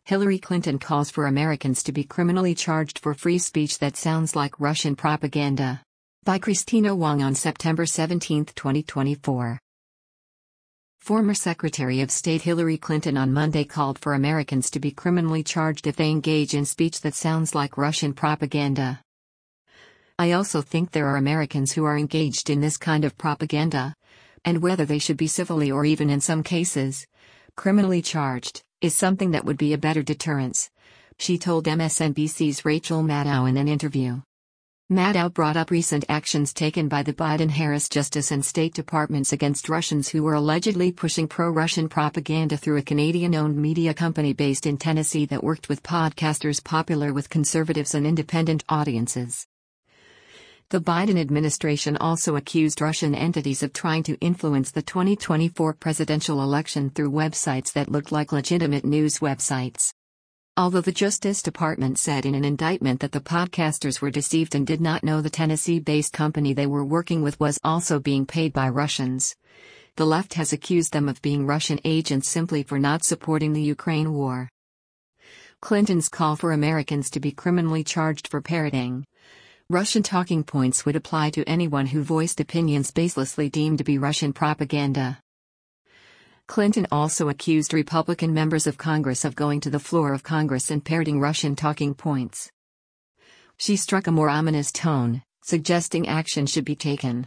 Hillary Clinton calls for Americans to be criminally charged for free speech that sounds like Russian propaganda. By Christina Wong on September 17, 2024. Former Secretary of State Hillary Clinton on Monday called for Americans to be criminally charged if they engage in speech that sounds like Russian propaganda. I also think there are Americans who are engaged in this kind of propaganda, and whether they should be civilly or even in some cases, criminally charged, is something that would be a better deterrence, she told MSNBC's Rachel Maddow in an interview. Maddow brought up recent actions taken by the Biden-Harris Justice and State Departments against Russians who were allegedly pushing pro-Russian propaganda through a Canadian-owned media company based in Tennessee that worked with podcasters popular with conservatives and independent audiences. The Biden administration also accused Russian entities of trying to influence the 2024 presidential election through websites that looked like legitimate news websites. Although the Justice Department said in an indictment that the podcasters were deceived and did not know the Tennessee-based company they were working with was also being paid by Russians, the left has accused them of being Russian agents simply for not supporting the Ukraine war. Clinton's call for Americans to be criminally charged for parroting Russian talking points would apply to anyone who voiced opinions baselessly deemed to be Russian propaganda. Clinton also accused Republican members of Congress of going to the floor of Congress and parroting Russian talking points. She struck a more ominous tone, suggesting action should be taken.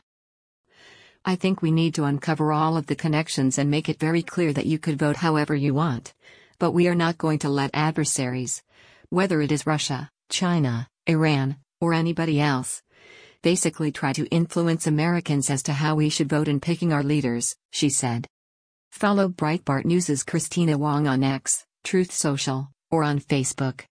I think we need to uncover all of the connections and make it very clear that you could vote however you want, but we are not going to let adversaries, whether it is Russia, China, Iran, or anybody else, basically try to influence Americans as to how we should vote in picking our leaders, she said. Follow Breitbart News' Christina Wong on X, Truth Social, or on Facebook.